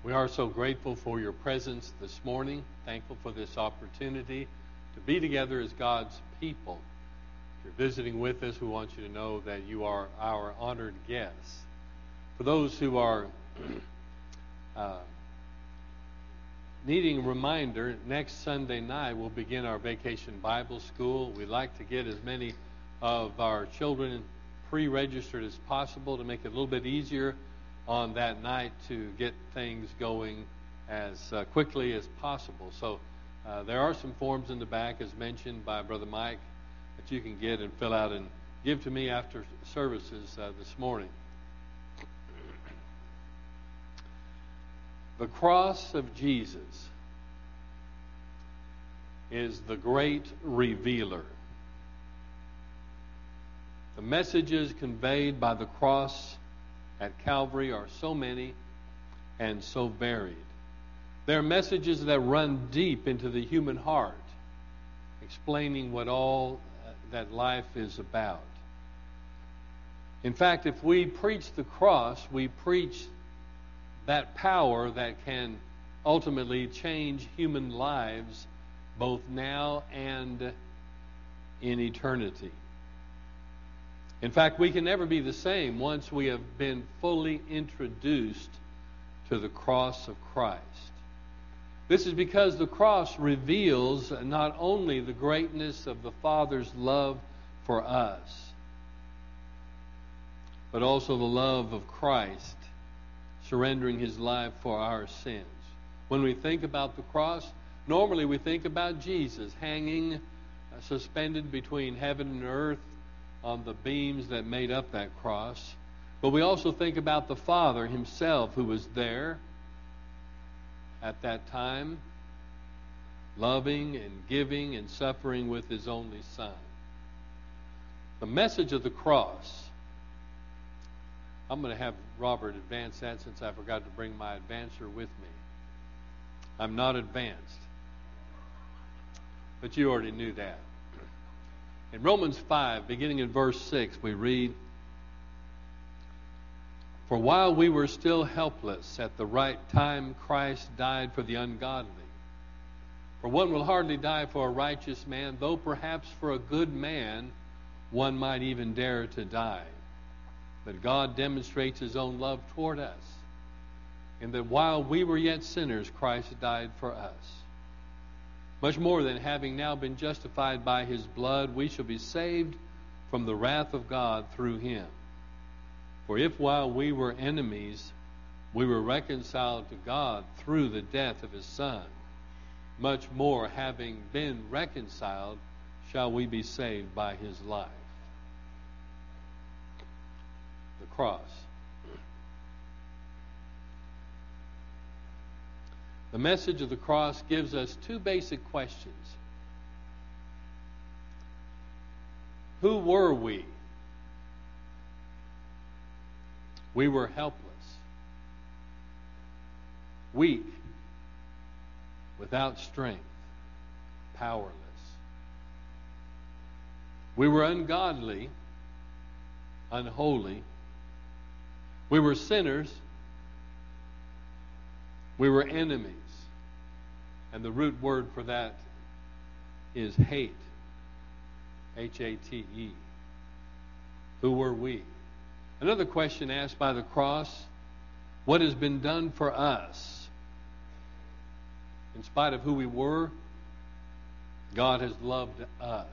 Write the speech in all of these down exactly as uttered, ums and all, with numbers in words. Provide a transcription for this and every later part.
We are so grateful for your presence this morning, thankful for this opportunity to be together as God's people. If you're visiting with us, we want you to know that you are our honored guests. For those who are uh, needing a reminder, next Sunday night we'll begin our Vacation Bible School. We'd like to get as many of our children pre-registered as possible to make it a little bit easier on that night to get things going as uh, quickly as possible. So uh, there are some forms in the back, as mentioned by Brother Mike, that you can get and fill out and give to me after services uh, this morning. The cross of Jesus is the great revealer. The messages conveyed by the cross at Calvary are so many and so varied. They are messages that run deep into the human heart, explaining what all uh, that life is about. In fact, if we preach the cross, we preach that power that can ultimately change human lives both now and in eternity. In fact, we can never be the same once we have been fully introduced to the cross of Christ. This is because the cross reveals not only the greatness of the Father's love for us, but also the love of Christ, surrendering His life for our sins. When we think about the cross, normally we think about Jesus hanging, uh, suspended between heaven and earth, on the beams that made up that cross. But we also think about the Father Himself who was there at that time, loving and giving and suffering with His only Son. The message of the cross, I'm going to have Robert advance that since I forgot to bring my advancer with me. I'm not advanced, but you already knew that. In Romans five, beginning in verse six, we read, "For while we were still helpless, at the right time Christ died for the ungodly. For one will hardly die for a righteous man, though perhaps for a good man one might even dare to die. But God demonstrates His own love toward us, in that while we were yet sinners, Christ died for us. Much more than having now been justified by His blood, we shall be saved from the wrath of God through Him. For if while we were enemies, we were reconciled to God through the death of His Son, much more, having been reconciled, shall we be saved by His life." The cross. The message of the cross gives us two basic questions. Who were we? We were helpless, weak, without strength, powerless. We were ungodly, unholy. We were sinners. We were enemies. And the root word for that is hate. H A T E. Who were we? Another question asked by the cross: what has been done for us? In spite of who we were, God has loved us.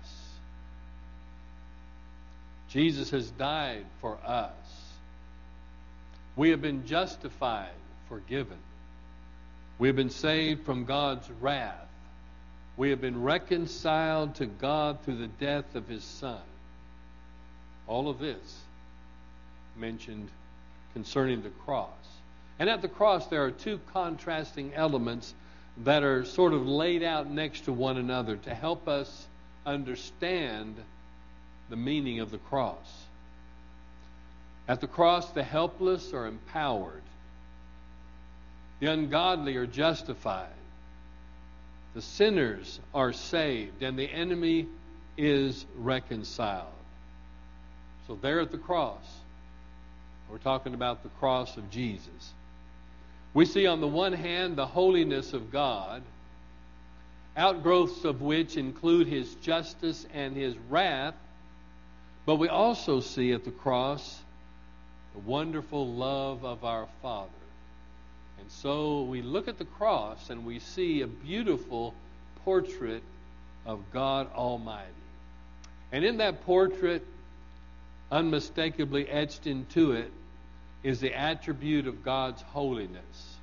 Jesus has died for us. We have been justified, forgiven. We have been saved from God's wrath. We have been reconciled to God through the death of His Son. All of this mentioned concerning the cross. And at the cross there are two contrasting elements that are sort of laid out next to one another to help us understand the meaning of the cross. At the cross, the helpless are empowered. The ungodly are justified. The sinners are saved, and the enemy is reconciled. So there at the cross, we're talking about the cross of Jesus. We see on the one hand the holiness of God, outgrowths of which include His justice and His wrath, but we also see at the cross the wonderful love of our Father. And so we look at the cross and we see a beautiful portrait of God Almighty. And in that portrait, unmistakably etched into it, is the attribute of God's holiness.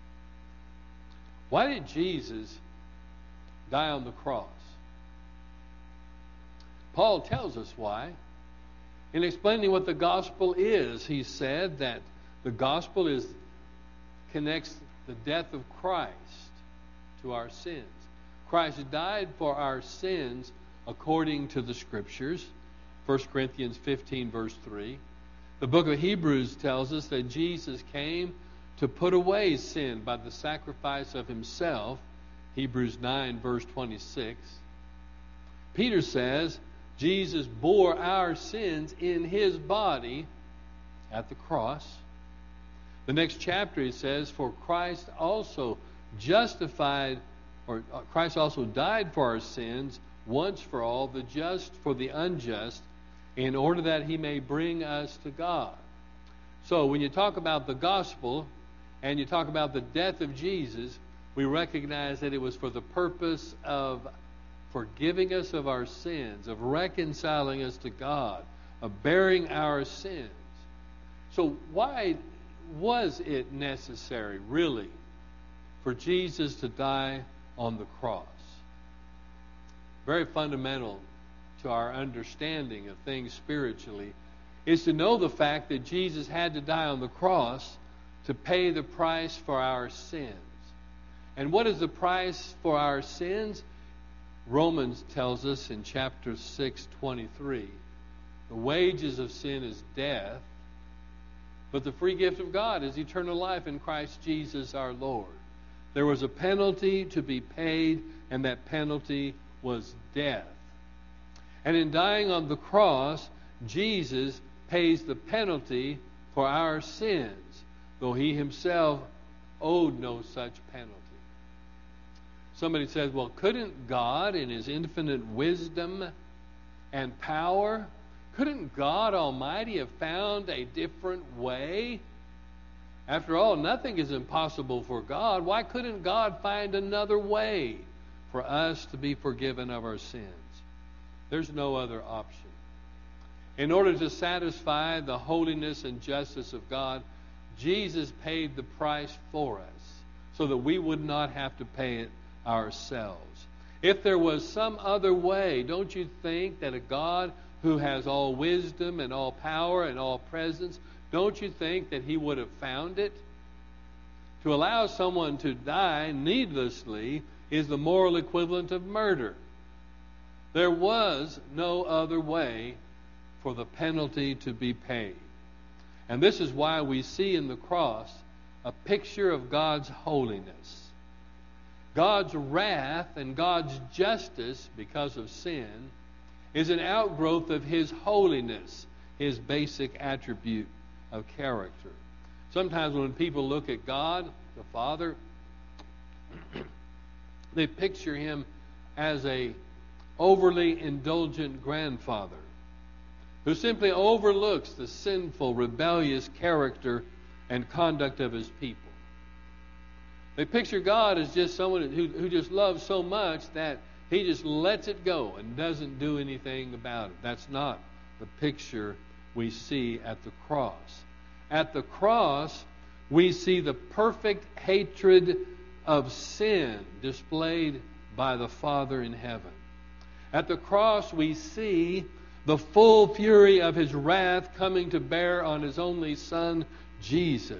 Why did Jesus die on the cross? Paul tells us why. In explaining what the gospel is, he said that the gospel is connects the death of Christ to our sins. Christ died for our sins according to the Scriptures. First Corinthians fifteen, verse three. The book of Hebrews tells us that Jesus came to put away sin by the sacrifice of Himself. Hebrews nine, verse twenty-six. Peter says Jesus bore our sins in His body at the cross. The next chapter he says, for Christ also justified, or Christ also died for our sins once for all, the just for the unjust, in order that He may bring us to God. So when you talk about the gospel and you talk about the death of Jesus, we recognize that it was for the purpose of forgiving us of our sins, of reconciling us to God, of bearing our sins. So why was it necessary, really, for Jesus to die on the cross? Very fundamental to our understanding of things spiritually is to know the fact that Jesus had to die on the cross to pay the price for our sins. And what is the price for our sins? Romans tells us in chapter six, twenty-three, the wages of sin is death, but the free gift of God is eternal life in Christ Jesus our Lord. There was a penalty to be paid, and that penalty was death. And in dying on the cross, Jesus pays the penalty for our sins, though He Himself owed no such penalty. Somebody says, well, couldn't God in His infinite wisdom and power, couldn't God Almighty have found a different way? After all, nothing is impossible for God. Why couldn't God find another way for us to be forgiven of our sins? There's no other option. In order to satisfy the holiness and justice of God, Jesus paid the price for us so that we would not have to pay it ourselves. If there was some other way, don't you think that a God who has all wisdom and all power and all presence, don't you think that He would have found it? To allow someone to die needlessly is the moral equivalent of murder. There was no other way for the penalty to be paid. And this is why we see in the cross a picture of God's holiness. God's wrath and God's justice because of sin is an outgrowth of His holiness, His basic attribute of character. Sometimes when people look at God, the Father, they picture Him as a overly indulgent grandfather who simply overlooks the sinful, rebellious character and conduct of His people. They picture God as just someone who, who just loves so much that He just lets it go and doesn't do anything about it. That's not the picture we see at the cross. At the cross, we see the perfect hatred of sin displayed by the Father in heaven. At the cross, we see the full fury of His wrath coming to bear on His only Son, Jesus.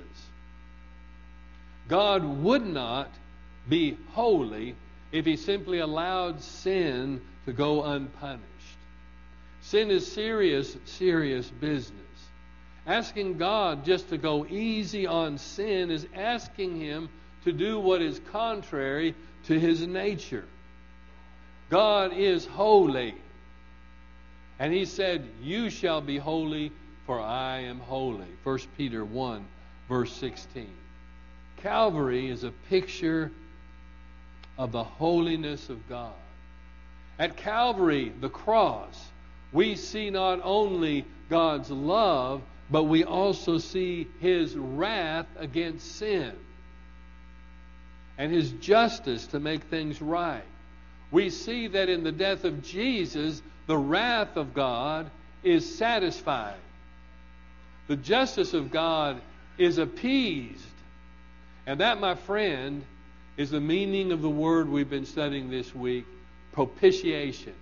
God would not be holy if He simply allowed sin to go unpunished. Sin is serious, serious business. Asking God just to go easy on sin is asking Him to do what is contrary to His nature. God is holy. And He said, you shall be holy, for I am holy. First Peter one, verse sixteen. Calvary is a picture of the holiness of God. At Calvary, the cross, we see not only God's love, but we also see His wrath against sin and His justice to make things right. We see that in the death of Jesus, the wrath of God is satisfied. The justice of God is appeased. And that, my friend, is the meaning of the word we've been studying this week, propitiation.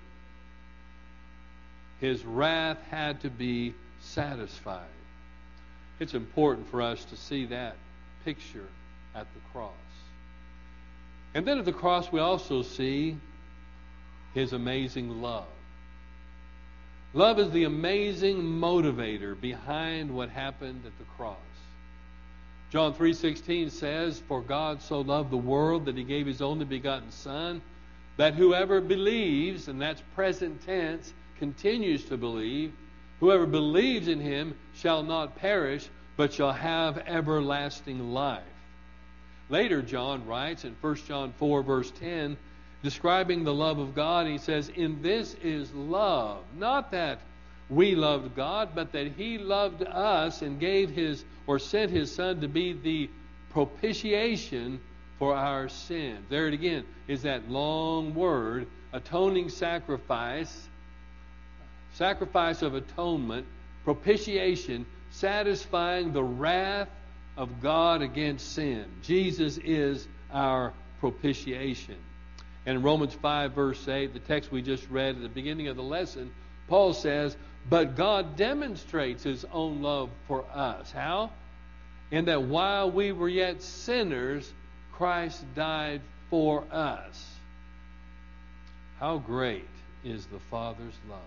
His wrath had to be satisfied. It's important for us to see that picture at the cross. And then at the cross we also see His amazing love. Love is the amazing motivator behind what happened at the cross. John three sixteen says, "For God so loved the world that He gave His only begotten Son, that whoever believes," and that's present tense, continues to believe, "whoever believes in Him shall not perish, but shall have everlasting life." Later, John writes in First John four, verse ten, describing the love of God, he says, "In this is love, not that we loved God, but that He loved us and gave His, or sent His Son to be the propitiation for our sins." There it again is that long word, atoning sacrifice, sacrifice of atonement, propitiation, satisfying the wrath of God against sin. Jesus is our propitiation. And in Romans five, verse eight, the text we just read at the beginning of the lesson, Paul says, "But God demonstrates His own love for us." How? In that while we were yet sinners, Christ died for us. How great is the Father's love.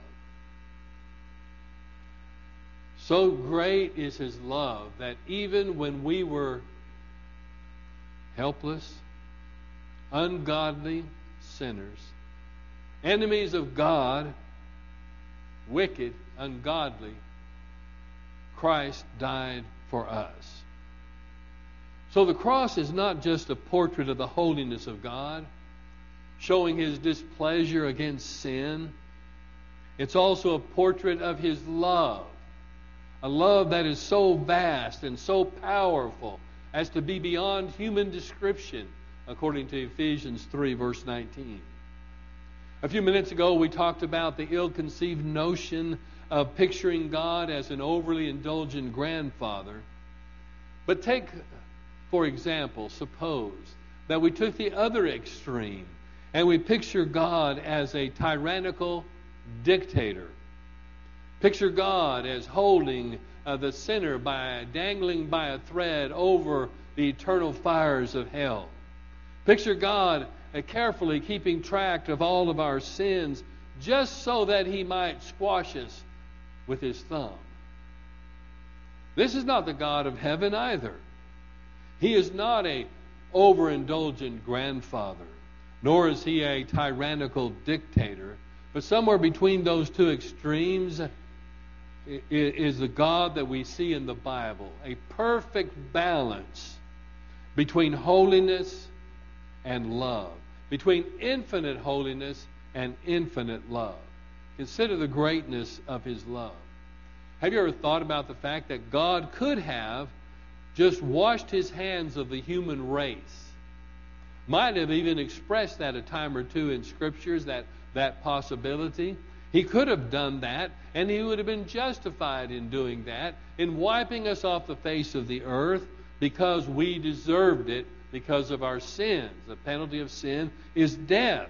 So great is His love that even when we were helpless, ungodly sinners, enemies of God, wicked, ungodly, Christ died for us. So the cross is not just a portrait of the holiness of God, showing His displeasure against sin. It's also a portrait of His love. A love that is so vast and so powerful as to be beyond human description, according to Ephesians three, verse nineteen. A few minutes ago, we talked about the ill-conceived notion of picturing God as an overly indulgent grandfather. But take, for example, suppose that we took the other extreme and we picture God as a tyrannical dictator. Picture God as holding uh, the sinner by dangling by a thread over the eternal fires of hell. Picture God uh, carefully keeping track of all of our sins just so that He might squash us with His thumb. This is not the God of heaven either. He is not a overindulgent grandfather, nor is He a tyrannical dictator, but somewhere between those two extremes is the God that we see in the Bible. A perfect balance between holiness and love, between infinite holiness and infinite love. Consider the greatness of His love. Have you ever thought about the fact that God could have just washed His hands of the human race? Might have even expressed that a time or two in Scriptures, that, that possibility. He could have done that, and He would have been justified in doing that, in wiping us off the face of the earth because we deserved it because of our sins. The penalty of sin is death.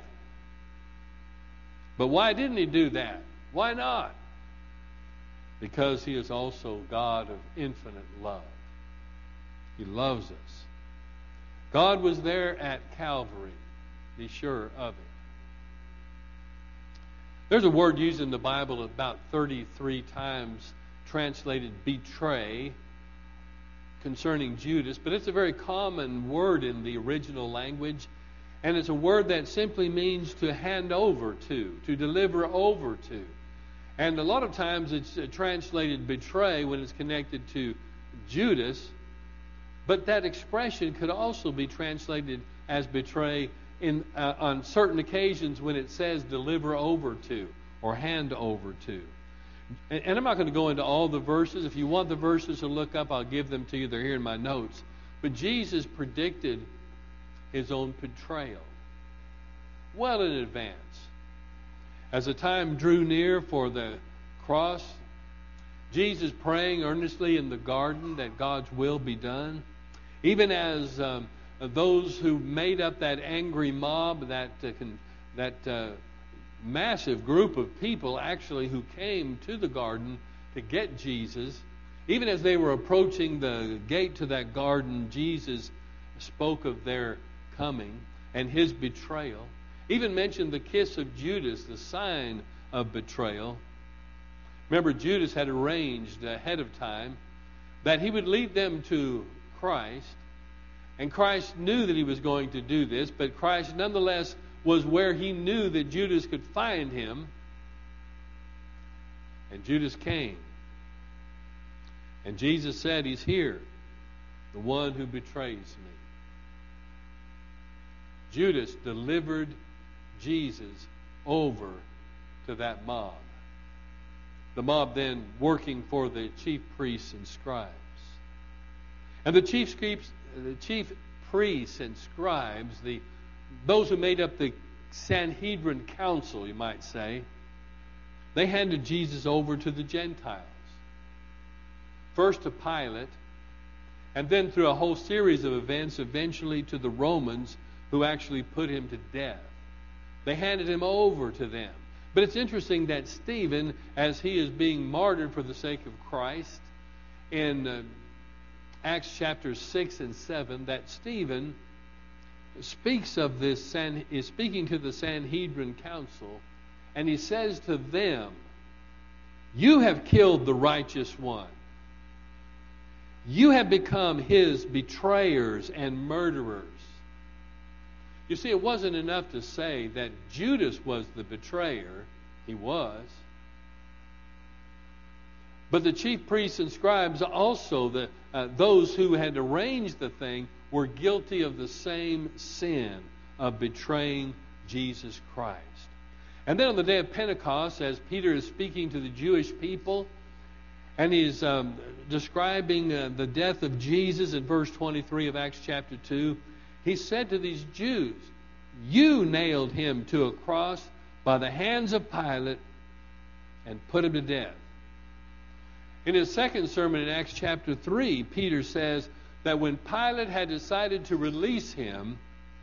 But why didn't He do that? Why not? Because He is also God of infinite love. He loves us. God was there at Calvary. Be sure of it. There's a word used in the Bible about thirty-three times translated betray concerning Judas, but it's a very common word in the original language, and it's a word that simply means to hand over to, to deliver over to. And a lot of times it's translated betray when it's connected to Judas, But that expression could also be translated as betray in uh, on certain occasions when it says deliver over to or hand over to. And, and I'm not going to go into all the verses. If you want the verses to look up, I'll give them to you. They're here in my notes. But Jesus predicted his own betrayal well in advance. As the time drew near for the cross, Jesus praying earnestly in the garden that God's will be done, even as um, those who made up that angry mob, that uh, con- that uh, massive group of people actually who came to the garden to get Jesus, even as they were approaching the gate to that garden, Jesus spoke of their coming and his betrayal. Even mentioned the kiss of Judas, the sign of betrayal. Remember, Judas had arranged ahead of time that he would lead them to Christ, and Christ knew that he was going to do this, but Christ nonetheless was where he knew that Judas could find him, and Judas came. And Jesus said, he's here, the one who betrays me. Judas delivered Jesus over to that mob. The mob then working for the chief priests and scribes. And the chief, the chief priests and scribes, the those who made up the Sanhedrin council, you might say, they handed Jesus over to the Gentiles. First to Pilate, and then through a whole series of events, eventually to the Romans, who actually put him to death. They handed him over to them. But it's interesting that Stephen, as he is being martyred for the sake of Christ, in uh, Acts chapter six and seven, that Stephen speaks of this, San, is speaking to the Sanhedrin council, and he says to them, you have killed the righteous one. You have become his betrayers and murderers. You see, it wasn't enough to say that Judas was the betrayer. He was. But the chief priests and scribes, also the uh, those who had arranged the thing, were guilty of the same sin of betraying Jesus Christ. And then on the day of Pentecost, as Peter is speaking to the Jewish people, and he's um, describing uh, the death of Jesus in verse twenty-three of Acts chapter two, he said to these Jews, you nailed him to a cross by the hands of Pilate and put him to death. In his second sermon in Acts chapter three, Peter says that when Pilate had decided to release him,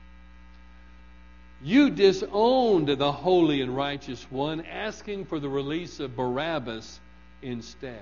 you disowned the holy and righteous one, asking for the release of Barabbas instead.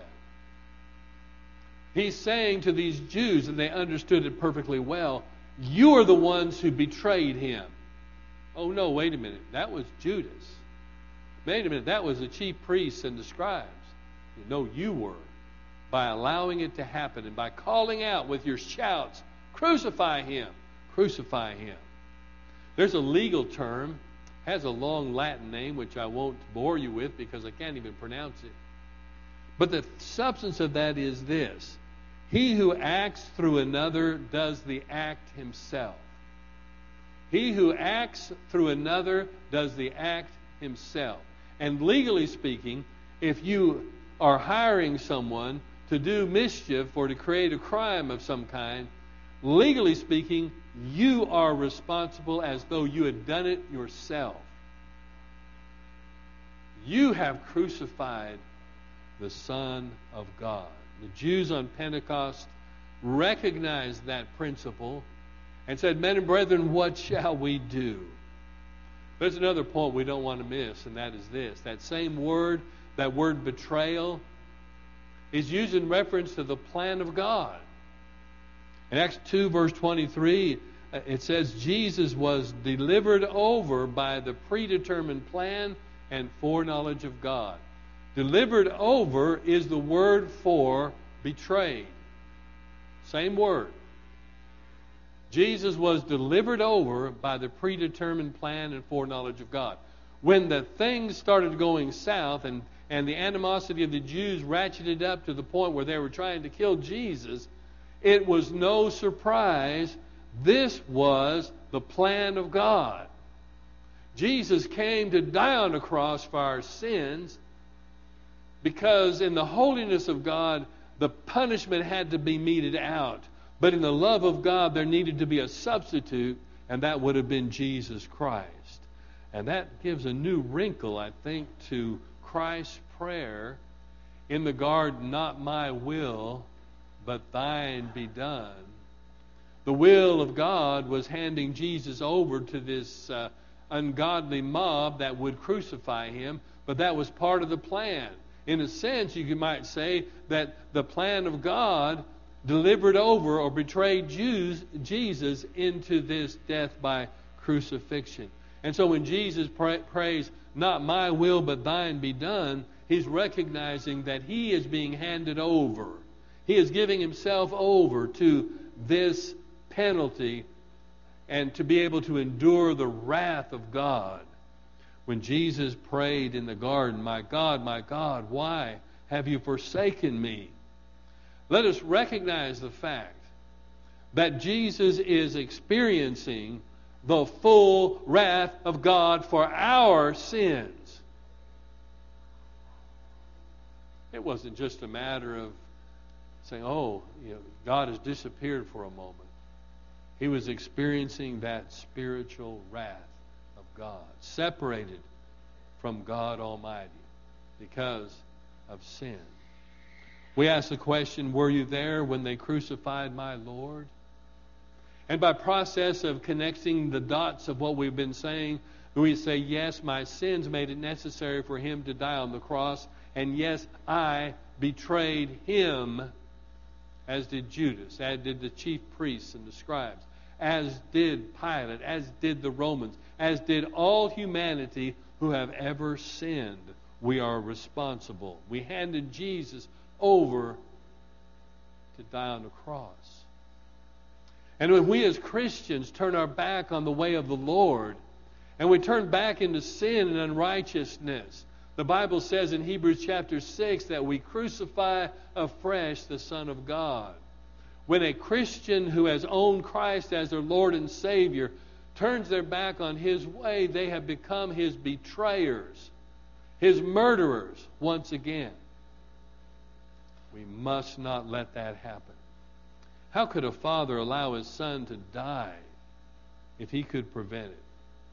He's saying to these Jews, and they understood it perfectly well, you are the ones who betrayed him. Oh no, wait a minute. That was Judas. Wait a minute. That was the chief priests and the scribes. No, you were. By allowing it to happen and by calling out with your shouts, crucify him, crucify him. There's a legal term, has a long Latin name, which I won't bore you with because I can't even pronounce it. But the substance of that is this. He who acts through another does the act himself. He who acts through another does the act himself. And legally speaking, if you are hiring someone to do mischief or to create a crime of some kind, legally speaking, you are responsible as though you had done it yourself. You have crucified the Son of God. The Jews on Pentecost recognized that principle and said, men and brethren, what shall we do? There's another point we don't want to miss, and that is this. That same word, that word betrayal, is used in reference to the plan of God. In Acts two, verse twenty-three, it says, Jesus was delivered over by the predetermined plan and foreknowledge of God. Delivered over is the word for betrayed. Same word. Jesus was delivered over by the predetermined plan and foreknowledge of God. When the things started going south and, and the animosity of the Jews ratcheted up to the point where they were trying to kill Jesus, It was no surprise. This was the plan of God. Jesus came to die on the cross for our sins because in the holiness of God, the punishment had to be meted out. But in the love of God, there needed to be a substitute, and that would have been Jesus Christ. And that gives a new wrinkle, I think, to Christ's prayer in the garden, not my will, but thine be done. The will of God was handing Jesus over to this uh, ungodly mob that would crucify him, but that was part of the plan. In a sense, you might say that the plan of God delivered over or betrayed Jews, Jesus into this death by crucifixion. And so when Jesus pray, prays, not my will but thine be done, he's recognizing that he is being handed over. He is giving himself over to this penalty and to be able to endure the wrath of God. When Jesus prayed in the garden, my God, my God, why have you forsaken me? Let us recognize the fact that Jesus is experiencing the full wrath of God for our sins. It wasn't just a matter of saying, oh, you know, God has disappeared for a moment. He was experiencing that spiritual wrath of God, separated from God Almighty because of sin. We ask the question, were you there when they crucified my Lord? And by process of connecting the dots of what we've been saying, we say, yes, my sins made it necessary for him to die on the cross. And yes, I betrayed him, as did Judas, as did the chief priests and the scribes, as did Pilate, as did the Romans, as did all humanity who have ever sinned. We are responsible. We handed Jesus over to die on the cross. And when we as Christians turn our back on the way of the Lord, and we turn back into sin and unrighteousness, the Bible says in Hebrews chapter six that we crucify afresh the Son of God. When a Christian who has owned Christ as their Lord and Savior turns their back on his way, they have become his betrayers, his murderers once again. We must not let that happen. How could a father allow his son to die if he could prevent it?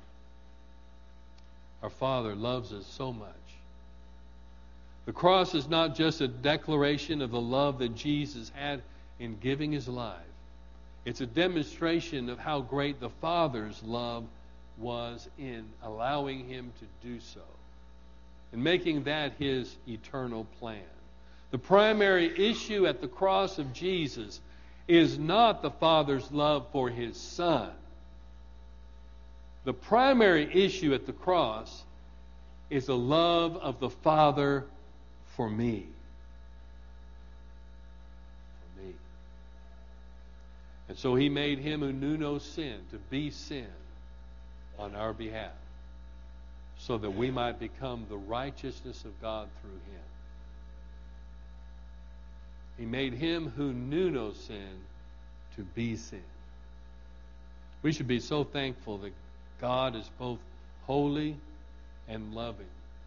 Our Father loves us so much. The cross is not just a declaration of the love that Jesus had in giving his life. It's a demonstration of how great the Father's love was in allowing him to do so, and making that his eternal plan. The primary issue at the cross of Jesus is not the Father's love for his Son. The primary issue at the cross is the love of the Father for me. For me. And so he made him who knew no sin to be sin on our behalf, so that we might become the righteousness of God through him. He made him who knew no sin to be sin. We should be so thankful that God is both holy and loving.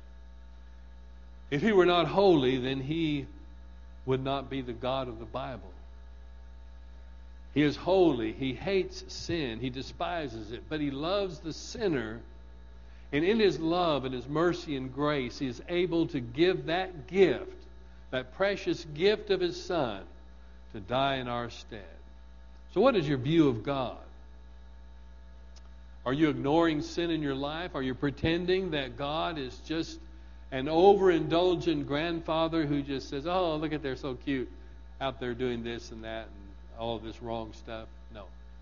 If he were not holy, then he would not be the God of the Bible. He is holy. He hates sin. He despises it. But he loves the sinner. And in his love and his mercy and grace, he is able to give that gift, that precious gift of his Son, to die in our stead. So what is your view of God? Are you ignoring sin in your life? Are you pretending that God is just an overindulgent grandfather who just says, oh, look at they're so cute out there doing this and that and all of this wrong stuff? No.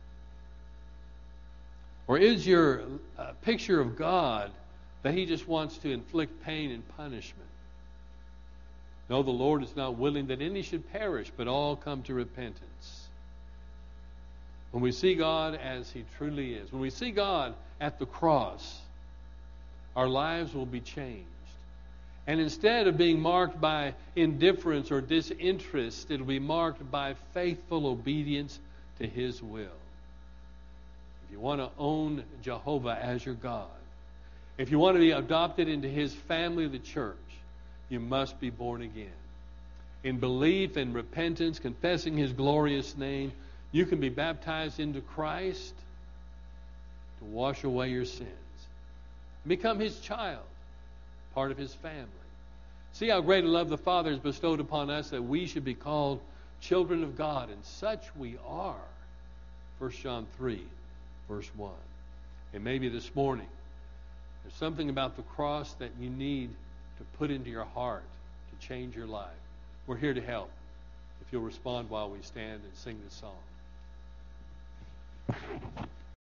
Or is your uh, picture of God that he just wants to inflict pain and punishment? No, the Lord is not willing that any should perish, but all come to repentance. When we see God as he truly is, when we see God at the cross, our lives will be changed. And instead of being marked by indifference or disinterest, it'll be marked by faithful obedience to His will. If you want to own Jehovah as your God, if you want to be adopted into His family, the church, you must be born again. In belief and repentance, confessing His glorious name, you can be baptized into Christ to wash away your sins. Become His child, part of His family. See how great a love the Father has bestowed upon us that we should be called children of God, and such we are. First John three, verse one. And maybe this morning, there's something about the cross that you need to put into your heart to change your life. We're here to help. If you'll respond while we stand and sing this song.